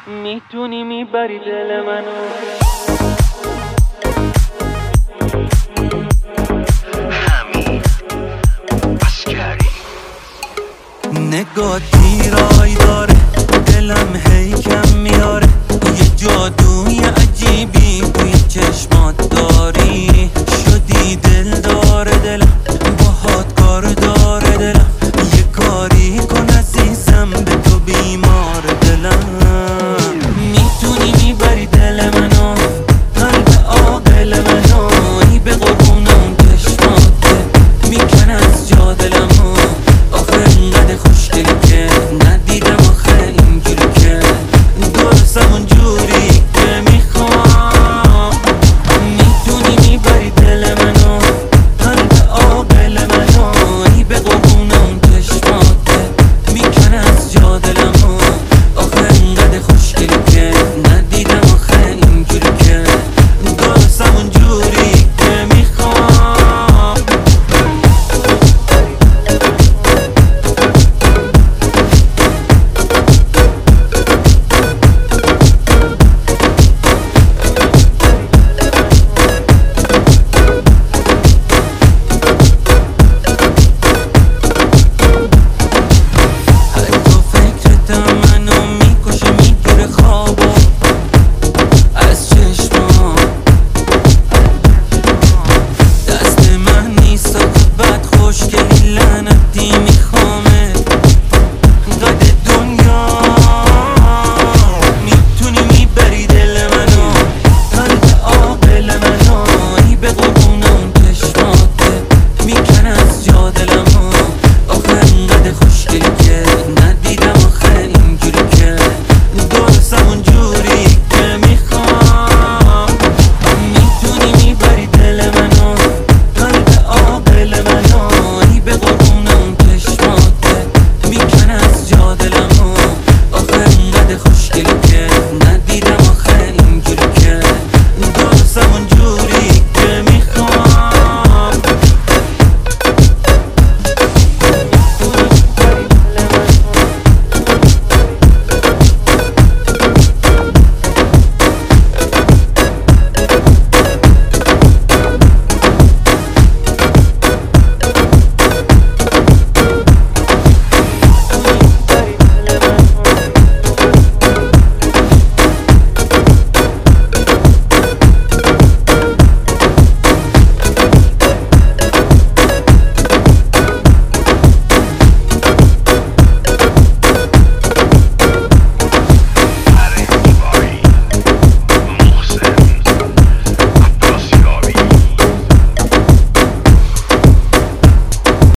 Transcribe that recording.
میتونی میبری دل منو. نگاه تیرای داره، دلم هی کم میاره، یه جادوی عجیبی توی چشمات داری. شدی دل داره دلم، باهات کار داره دلم، یه کاری کن عزیزم به تو بیمار